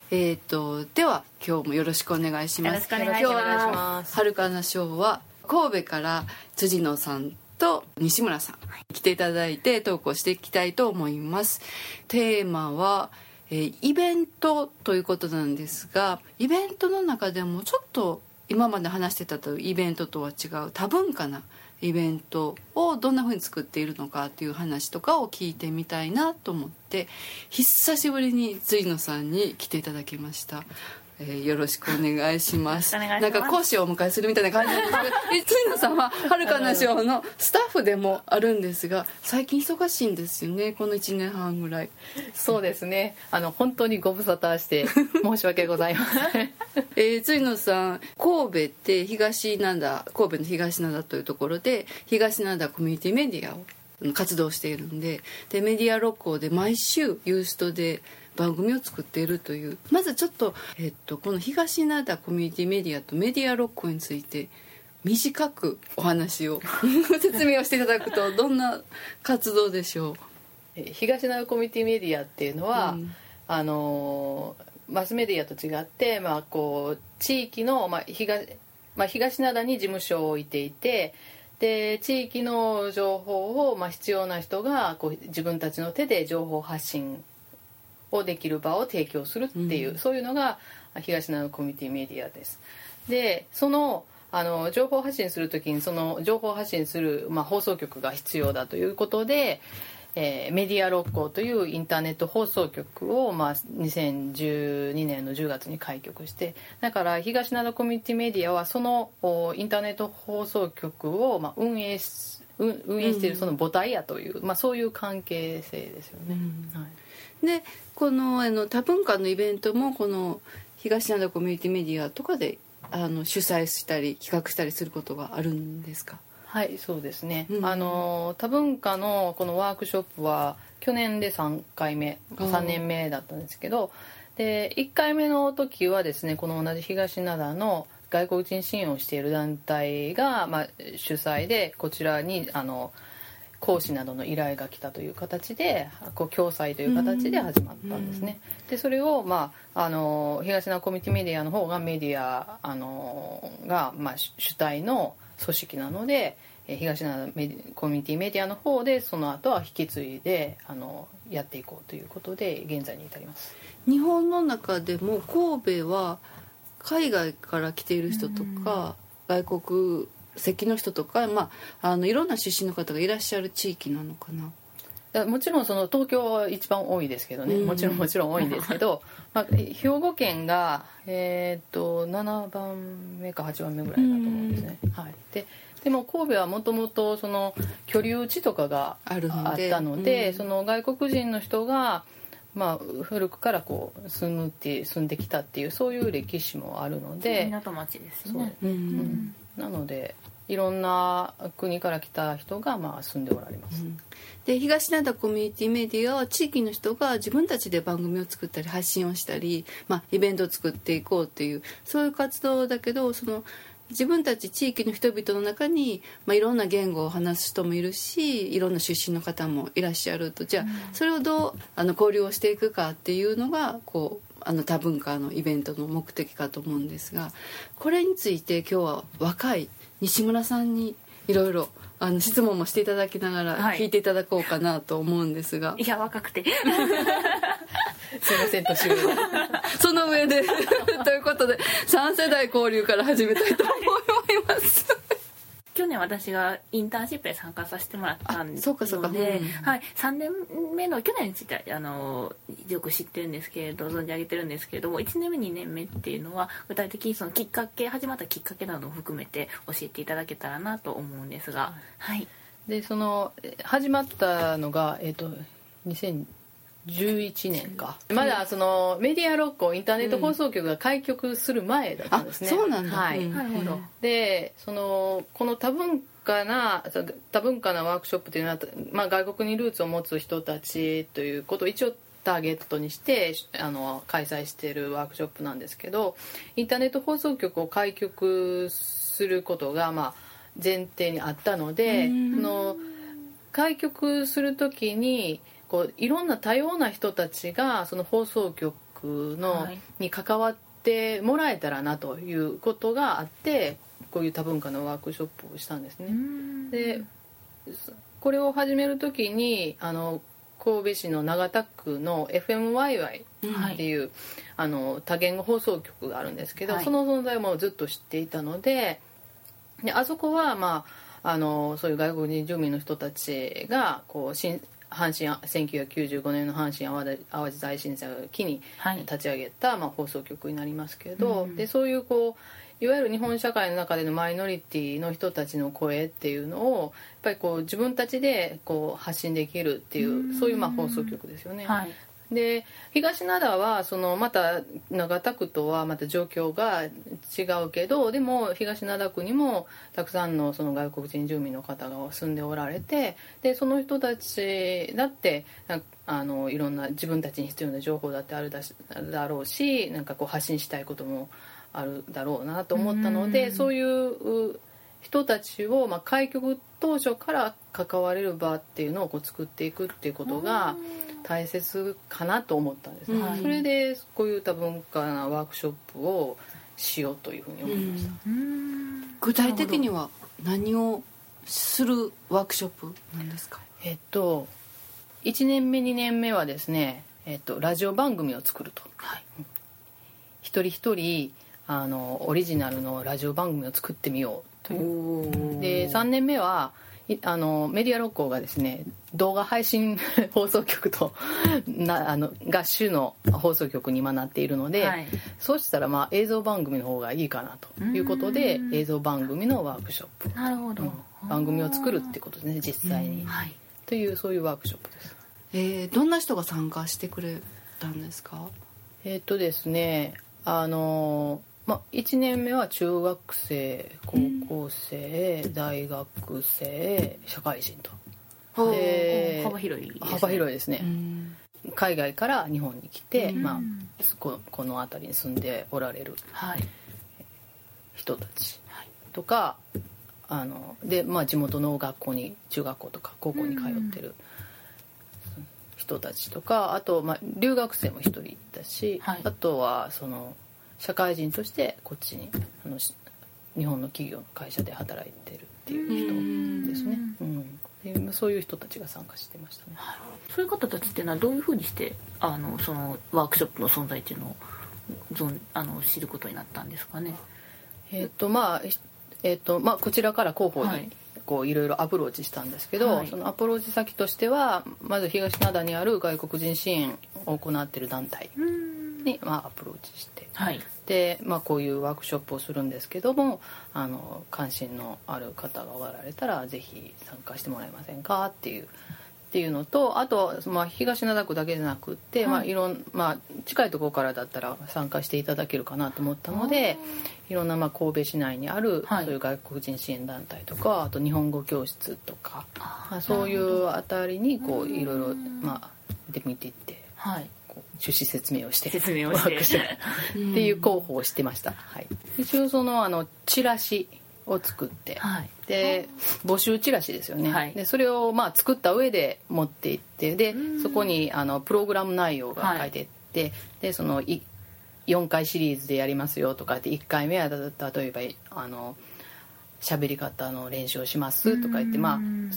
では今日もよろしくお願いします。 よろしくお願いします。はるかなショーは神戸から辻野さんと西村さん来ていただいてトークをしていきたいと思います。テーマは、イベントということなんですが、イベントの中でもちょっと今まで話してたというイベントとは違う多文化なイベントをどんな風に作っているのかっていう話とかを聞いてみたいなと思って久しぶりに辻野さんに来ていただきました。よろしくお願いします。なんか講師をお迎えするみたいな感じなんですけど辻野さんははるかなショーのスタッフでもあるんですが、最近忙しいんですよね、この1年半ぐらい。 そうですね、本当にご無沙汰して申し訳ございません。 辻野さん、神戸って東灘、神戸の東灘というところで東灘コミュニティメディアを活動しているんで、メディア六甲で毎週ユーストで番組を作っているという、まずちょっと、この東灘コミュニティメディアとメディア六甲について短くお話を説明をしていただくとどんな活動でしょう。 東灘コミュニティメディアっていうのは、マスメディアと違って、こう地域の、東灘に事務所を置いていて、で地域の情報を、必要な人がこう自分たちの手で情報発信をできる場を提供するっていう、そういうのが東灘コミュニティメディアです。でその情報発信するときにその情報発信する、放送局が必要だということで、メディア六甲というインターネット放送局を、2012年の10月に開局して、だから東灘コミュニティメディアはそのインターネット放送局を、運営しているその母体やという、そういう関係性ですよね。はい、 でこの多文化のイベントもこの東灘コミュニティメディアとかで主催したり企画したりすることがあるんですか？ はい、そうですね、多文化のこのワークショップは去年で3年目だったんですけど、で1回目の時はですね、この同じ東灘の外国人支援をしている団体が、主催でこちらに講師などの依頼が来たという形で共催という形で始まったんですね。でそれを、東灘コミュニティメディアの方がメディアが、主体の組織なので、東灘コミュニティメディアの方でその後は引き継いでやっていこうということで現在に至ります。 日本の中でも神戸は海外から来ている人とか外国籍の人とか、いろんな出身の方がいらっしゃる地域なのかな。 もちろんその東京は一番多いですけどね、もちろん多いんですけど、兵庫県が、7番目か8番目ぐらいだと思うんですね。はい、でも神戸はもともとその居留地とかがあったので、その外国人の人が、古くからこう住んできたっていうそういう歴史もあるので、 港町ですよね。 なのでいろんな国から来た人が住んでおられます。 で東灘コミュニティメディアは地域の人が自分たちで番組を作ったり発信をしたり、イベントを作っていこうっていうそういう活動だけど、その自分たち地域の人々の中に、いろんな言語を話す人もいるし、いろんな出身の方もいらっしゃると、じゃあそれをどう交流をしていくかっていうのがこう多文化のイベントの目的かと思うんですが、これについて今日は若い西村さんにいろいろ質問もしていただきながら聞いていただこうかなと思うんですが、 いや若くてすいません年上その上でということで3世代交流から始めたいと思います去年私がインターンシップで参加させてもらったので、 そうか、 はい、3年目の去年についてよく知ってるんですけれど存じ上げてるんですけれども、1年目2年目っていうのは具体的にその始まったきっかけなどを含めて教えていただけたらなと思うんですが、はい、 でその始まったのが、2011年か、まだそのメディア六甲インターネット放送局が開局する前だったんですね。 そうなんだ、 なるほど。 でこの多文化なワークショップというのは、外国にルーツを持つ人たちということを一応ターゲットにして開催しているワークショップなんですけど、インターネット放送局を開局することが前提にあったので、その開局するときにいろんな多様な人たちがその放送局の、 はい、 に関わってもらえたらなということがあって、こういう多文化のワークショップをしたんですね。でこれを始める時に神戸市の長田区の FMYY っていう、多言語放送局があるんですけど、 はい、 その存在もずっと知っていたので、あそこは、そういう外国人住民の人たちがこう1995年の阪神・淡路大震災を機に立ち上げた、放送局になりますけど、でそういういわゆる日本社会の中でのマイノリティの人たちの声っていうのをやっぱり自分たちで発信できるっていうそういう放送局ですよね。 はい、 で東灘はまた長田区とはまた状況が違うけど、でも東灘区にもたくさんのその外国人住民の方が住んでおられて、でその人たちだっていろんな自分たちに必要な情報だってあるだろうし、発信したいこともあるだろうなと思ったので、そういう人たちを開局当初から関われる場っていうのを作っていくっていうことが大切かなと思ったんですね。それでこういう多文化なワークショップをしようというふうに思いました。 具体的には何をするワークショップなんですか？ 1年目2年目はですね、ラジオ番組を作ると、一人一人オリジナルのラジオ番組を作ってみようという。で3年目はメディア六甲がですね動画配信放送局とが主の放送局に今なっているので、そうしたら映像番組の方がいいかなということで映像番組のワークショップ、 なるほど、 番組を作るっていうことですね、実際に、というそういうワークショップです。 どんな人が参加してくれたんですか？ ですね1年目は中学生、高校生、大学生、社会人と、 幅広いですね。 幅広いですね。海外から日本に来て、この辺りに住んでおられる人たちとか、で地元の学校に中学校とか高校に通ってる人たちとか、あと留学生も一人いたし、あとは社会人としてこっちに日本の企業の会社で働いてるっていう人ですね。でそういう人たちが参加してましたね。 そういう方たちっていうのはどういうふうにしてそのワークショップの存在っていうのを知ることになったんですかね？ こちらから広報にいろいろアプローチしたんですけど、そのアプローチ先としてはまず東灘にある外国人支援を行っている団体にアプローチして、でこういうワークショップをするんですけども、関心のある方がおられたらぜひ参加してもらえませんかっていうのと、あと東灘区だけじゃなくって、近いところからだったら参加していただけるかなと思ったので、いろんな神戸市内にあるそういう外国人支援団体とか、あと日本語教室とか、そういうあたりにいろいろ出てみていって、趣旨説明をしてっていう広報をしてました。一応チラシを作って、で募集チラシですよね、でそれを作った上で持っていって、でそこにプログラム内容が書いていって、で4回シリーズでやりますよとかって1回目は例えば喋り方の練習をしますとか言って、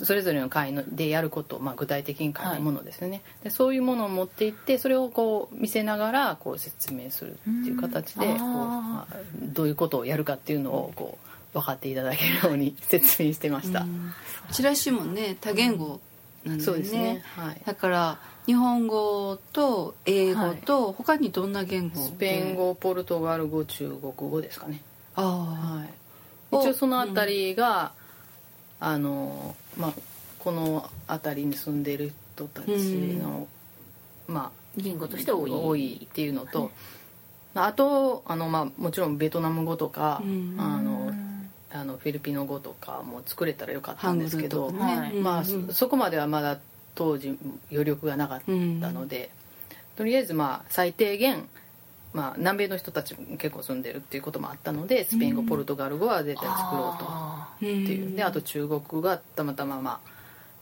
それぞれの回でやることを具体的に書いたものですよね、でそういうものを持っていって、それを見せながら説明するっていう形でどういうことをやるかっていうのを分かっていただけるように説明してました。 チラシもね多言語なんでね、 そうですね、 だから日本語と英語と、他にどんな言語？ スペイン語、ポルトガル語、中国語ですかね。一応その辺りが、この辺りに住んでいる人たちの、 言語として多いっていうのと、あともちろんベトナム語とか、フィリピノ語とかも作れたらよかったんですけど、そこまではまだ当時余力がなかったので、とりあえず最低限南米の人たちも結構住んでるっていうこともあったので、スペイン語、ポルトガル語は絶対作ろうとっていうで、あと中国語がたまたま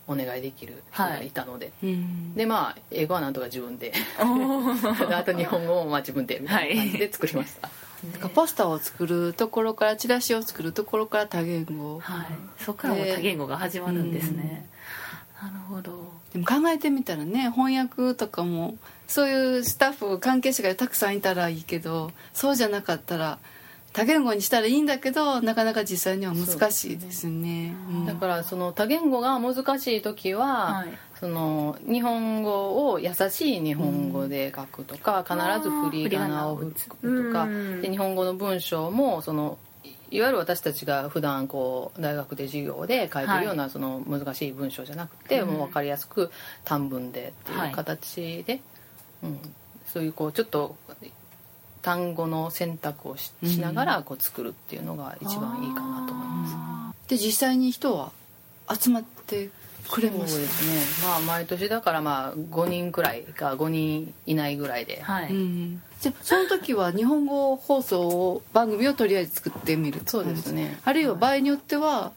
お願いできる人がいたので、でまあ英語はなんとか自分であと日本語もまあ自分でみたいな感じで作りました、 なんかポスターを作るところからチラシを作るところから多言語、 そこからも多言語が始まるんですね、なるほど。 でも考えてみたらね、翻訳とかもそういうスタッフ関係者がたくさんいたらいいけど、そうじゃなかったら多言語にしたらいいんだけど、なかなか実際には難しいですね。 だからその多言語が難しい時は、その日本語を優しい日本語で書くとか、必ず振り仮名を吹くとか、で日本語の文章もそのいわゆる私たちが普段こう大学で授業で書いてるようなその難しい文章じゃなくて、もう分かりやすく短文でっていう形で、そういうこうちょっと単語の選択を しながらこう作るっていうのが一番いいかなと思います。 で実際に人は集まってくれます。 そうですね、まあ毎年だからまあ5人くらいか5人いないぐらいで、 じゃその時は日本語放送を番組をとりあえず作ってみる。 そうですね。 あるいは場合によっては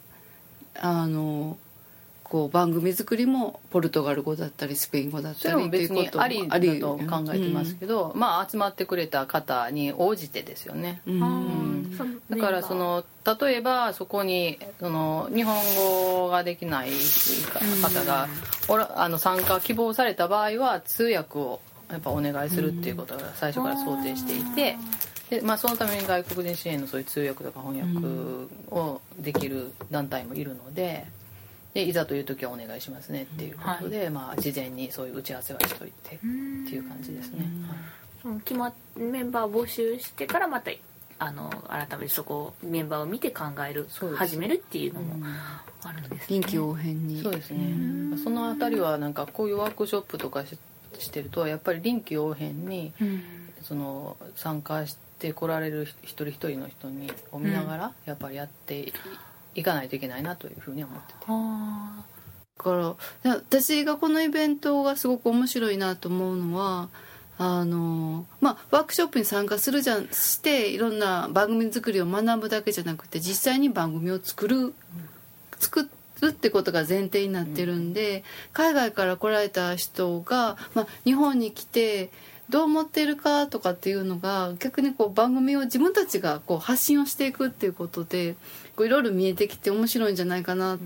こう番組作りもポルトガル語だったりスペイン語だったり、 それも別にありだと考えてますけど、まあ集まってくれた方に応じてですよね。だからその例えばそこにその日本語ができない方が参加希望された場合は通訳をやっぱお願いするっていうことが最初から想定していて、でまあ、そのために外国人支援のそういう通訳とか翻訳をできる団体もいるので、でいざという時はお願いしますねっていうことで、まあ、事前にそういう打ち合わせはしといてっていう感じですね。 メンバーを募集してからまた改めてそこメンバーを見て考える始めるっていうのもあるんですね。 臨機応変に。 そうですね。そのあたりはなんかこういうワークショップとかしてるとやっぱり臨機応変に、その参加して来られる一人一人の人を見ながらやっぱりやっていかないといけないなというふうに思ってて、 だから私がこのイベントがすごく面白いなと思うのはワークショップに参加していろんな番組作りを学ぶだけじゃなくて、実際に番組を作るってことが前提になってるんで、海外から来られた人が、日本に来てどう思っているかとかっていうのが逆にこう番組を自分たちがこう発信をしていくっていうことでいろいろ見えてきて面白いんじゃないかなって、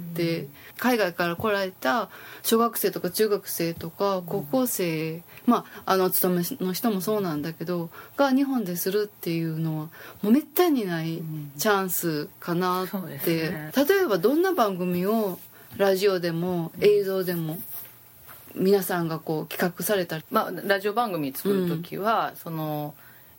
海外から来られた小学生とか中学生とか高校生、お勤めの人もそうなんだけどが日本でするっていうのはもうめったにないチャンスかなって、例えばどんな番組をラジオでも映像でも皆さんがこう企画されたり、 ラジオ番組作る時は、その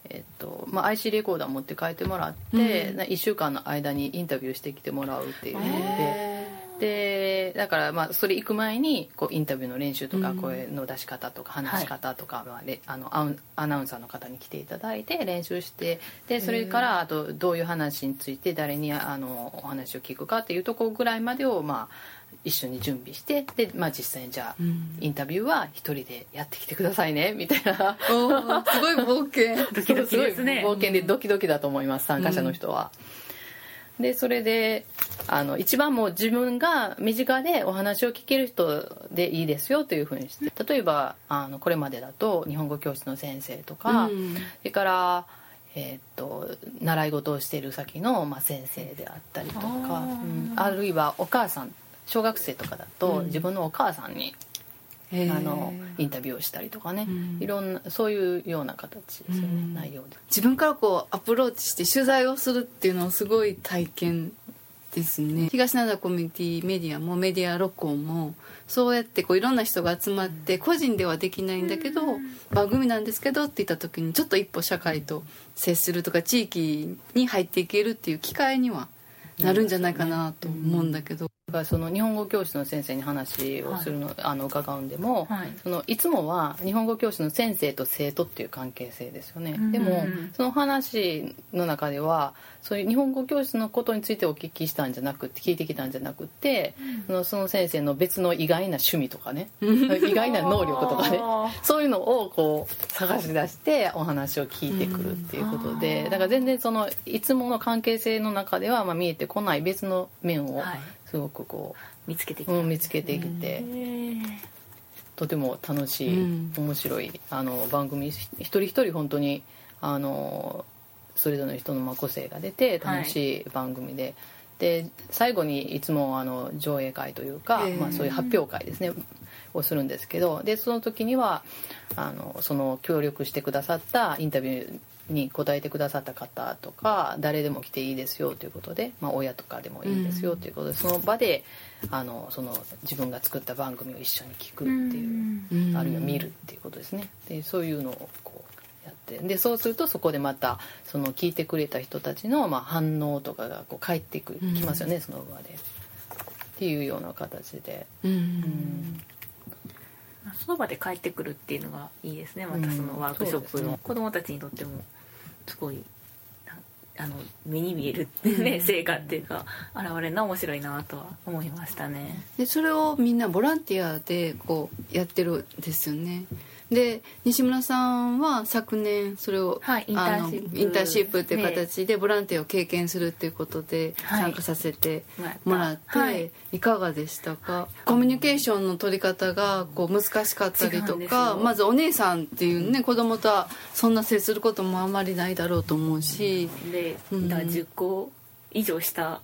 IC レコーダー持って帰ってもらって、1週間の間にインタビューしてきてもらうっていうので、だからそれ行く前にこうインタビューの練習とか声の出し方とか話し方とか、アナウンサーの方に来ていただいて練習して、でそれからあとどういう話について誰にお話を聞くかっていうところぐらいまでを一緒に準備して、で、実際にじゃあ、インタビューは一人でやってきてくださいねみたいなすごい冒険ドキドキですね。 冒険でドキドキだと思います、参加者の人は。でそれで一番もう自分が身近でお話を聞ける人でいいですよというふうにして、例えばこれまでだと日本語教室の先生とか、それから習い事をしている先の先生であったりとか、あるいはお母さん、小学生とかだと自分のお母さんにインタビューをしたりとかね、いろんなそういうような形ですよね、内容で自分からこうアプローチして取材をするっていうのはすごい体験ですね。東灘コミュニティメディアもメディア録音もそうやってこういろんな人が集まって個人ではできないんだけど、番組なんですけどって言った時にちょっと一歩社会と接するとか地域に入っていけるっていう機会にはなるんじゃないかなと思うんだけど、 その日本語教師の先生に話をするの、伺うんでも、いつもは日本語教師の先生と生徒っていう関係性ですよね、でもその話の中ではそういう日本語教師のことについてお聞きしたんじゃなくて、聞いてきたんじゃなくて、その先生の別の意外な趣味とかね意外な能力とかねそういうのをこう探し出してお話を聞いてくるっていうことで、だから全然そのいつもの関係性の中では見えてこない別の面をすごくこ見つけてきう、見つけてきて、とても楽しい、面白い番組、一人一人本当にそれぞれの人の個性が出て楽しい番組で、で最後にいつも上映会というか、そういう発表会ですねをするんですけど、でその時にはその協力してくださったインタビューに答えてくださった方とか、誰でも来ていいですよということで、親とかでもいいですよということで、その場でその自分が作った番組を一緒に聞くっていう、あるいは見るっていうことですね。でそういうのをこうやって、でそうするとそこでまたその聞いてくれた人たちの反応とかがこう返ってきますよね、その場でっていうような形で。 その場で帰ってくるっていうのがいいですね。またそのワークショップの子どもたちにとってもすごい目に見える、ね、成果っていうか現れるのは面白いなとは思いましたね。 でそれをみんなボランティアでこうやってるんですよね。で西村さんは昨年それを、 インターンシップっていう形でボランティアを経験するっていうことで参加させてもらって、いかがでしたか？コミュニケーションの取り方がこう難しかったりとか、まずお姉さんっていうね、子供とはそんな接することもあんまりないだろうと思うし、 で10個以上した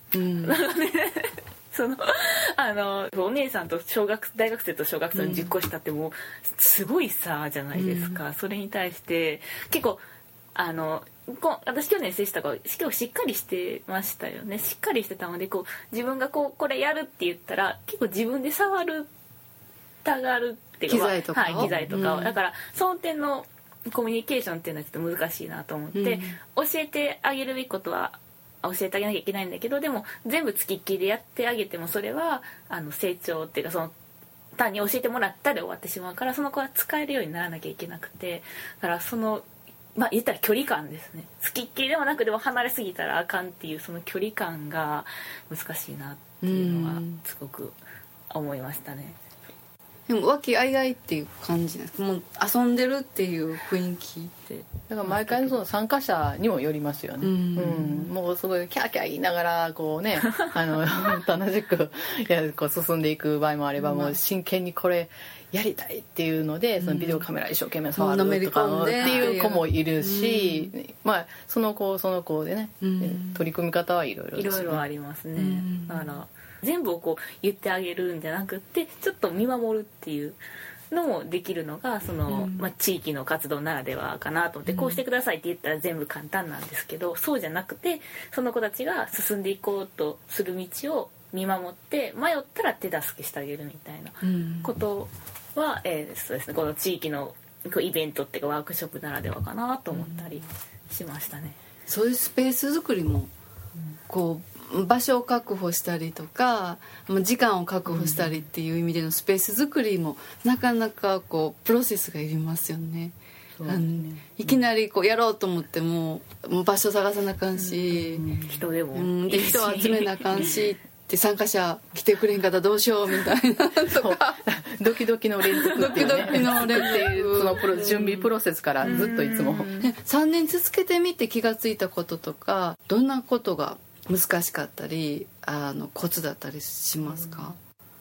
お姉さんと大学生と小学生の10個下ってもうすごい差じゃないですか。それに対して結構私去年接したから結構しっかりしてましたよね。しっかりしてたのでこう自分がこれやるって言ったら結構自分で触るたがるっていうか、機材とかを、だからその点のコミュニケーションっていうのはちょっと難しいなと思って、教えてあげるべきことは教えてあげなきゃいけないんだけど、でも全部つきっきりでやってあげてもそれは成長っていうかその単に教えてもらったで終わってしまうから、その子は使えるようにならなきゃいけなくて、だからその言ったら距離感ですね。つきっきりでもなくでも離れすぎたらあかんっていうその距離感が難しいなっていうのはすごく思いましたね。 でも和気あいあいっていう感じなんですか？もう遊んでるっていう雰囲気で、 だから毎回その参加者にもよりますよね。もうすごいキャーキャー言いながらこうね楽しくこう進んでいく場合もあれば、もう真剣にこれやりたいっていうのでそのビデオカメラ一生懸命触るとかっていう子もいるし、その子でね、取り組み方はいろいろですね。 いろいろありますね。だから全部をこう言ってあげるんじゃなくてちょっと見守るっていうのもできるのがその、地域の活動ならではかなと思って、こうしてくださいって言ったら全部簡単なんですけど、そうじゃなくてその子たちが進んでいこうとする道を見守って迷ったら手助けしてあげるみたいなことは、そうですね、この地域のイベントっていうかワークショップならではかなと思ったりしましたね。 そういうスペース作りもこう場所を確保したりとか時間を確保したりっていう意味でのスペース作りもなかなかこうプロセスがいりますよね。いきなりこうやろうと思っても場所探さなあかんし、 人でもで人集めなあかんしって参加者来てくれんかったらどうしようみたいなとかドキドキの連続っていうね、 ドキドキの連続その準備プロセスからずっといつも 3年続けてみて気がついたこととか、どんなことが難しかったりコツだったりしますか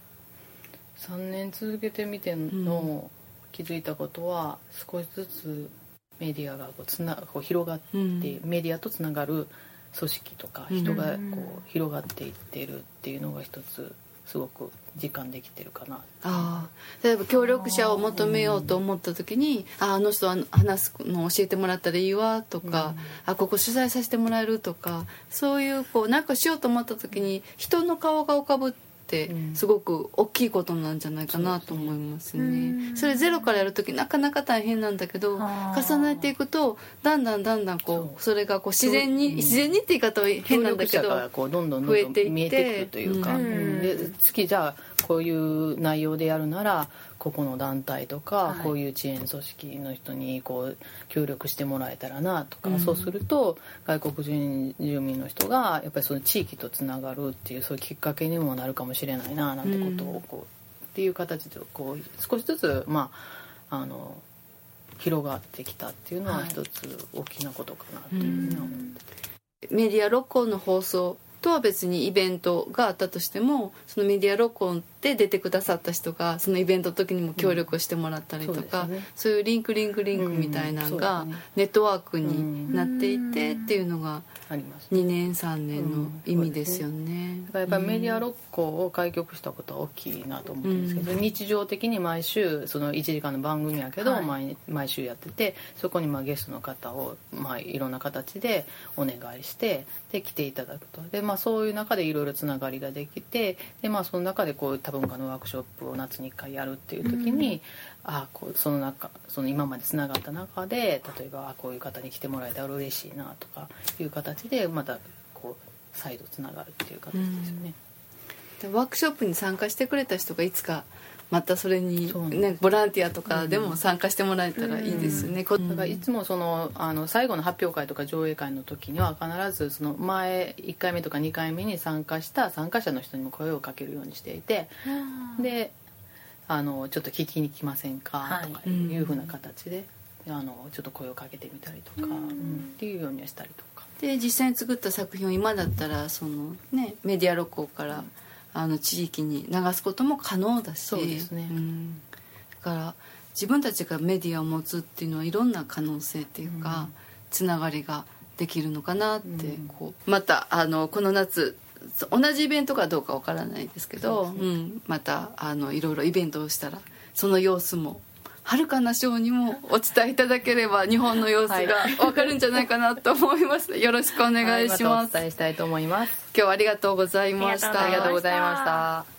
？3年続けてみての気づいたことは、少しずつメディアがこう広がって、メディアとつながる組織とか人がこう広がっていっているっていうのが一つすごく実感できてるかな。 例えば協力者を求めようと思った時に、あの人は話すの教えてもらったらいいわとか、ここ取材させてもらえるとか、そういうこうなんかしようと思った時に人の顔が浮かぶってすごく大きいことなんじゃないかなと思いますね。それゼロからやる時なかなか大変なんだけど、重ねていくとだんだんこうそれがこう自然にって言い方は変なんだけど、 協力者がこうどんどん見えていくというか、で次じゃあこういう内容でやるならここの団体とか、こういう支援組織の人にこう協力してもらえたらなとか、そうすると外国人住民の人がやっぱりその地域とつながるっていうそういうきっかけにもなるかもしれないななんてことをこうっていう形でこう少しずつ広がってきたっていうのは一つ大きなことかなというふうに思って、 メディア6個の放送とは別にイベントがあったとしても、そのメディア録音で出てくださった人がそのイベントの時にも協力をしてもらったりとか、そういうリンクみたいなのがネットワークになっていてっていうのが2年3年の意味ですよね。 やっぱりメディア録音を開局したことは大きいなと思ってるんですけど、日常的に毎週その1時間の番組やけど、毎週やってて、そこにゲストの方をいろんな形でお願いしてで来ていただくと。で、そういう中でいろいろつながりができて、で、その中でこう多文化のワークショップを夏に1回やるっていう時に、その今までつながった中で、例えばこういう方に来てもらえたら嬉しいなとかいう形でまたこう再度つながるっていう形ですよね。 ワークショップに参加してくれた人がいつかまたそれに、ボランティアとかでも参加してもらえたらいいですよね。 だからいつも最後の発表会とか上映会の時には必ずその前1回目とか2回目に参加した参加者の人にも声をかけるようにしていて、でちょっと聞きに来ませんかとかいう風な形でちょっと声をかけてみたりとか、っていうようにはしたりとかで、実際に作った作品を今だったらその、メディア録音から地域に流すことも可能だし、 そうですね、 だから自分たちがメディアを持つっていうのはいろんな可能性っていうか、つながりができるのかなって、またこの夏同じイベントかどうかわからないですけど、またいろいろイベントをしたらその様子も遥かな賞にもお伝えいただければ日本の様子がわかるんじゃないかなと思います。よろしくお願いします。 またお伝えしたいと思います。 今日はありがとうございました。 ありがとうございました。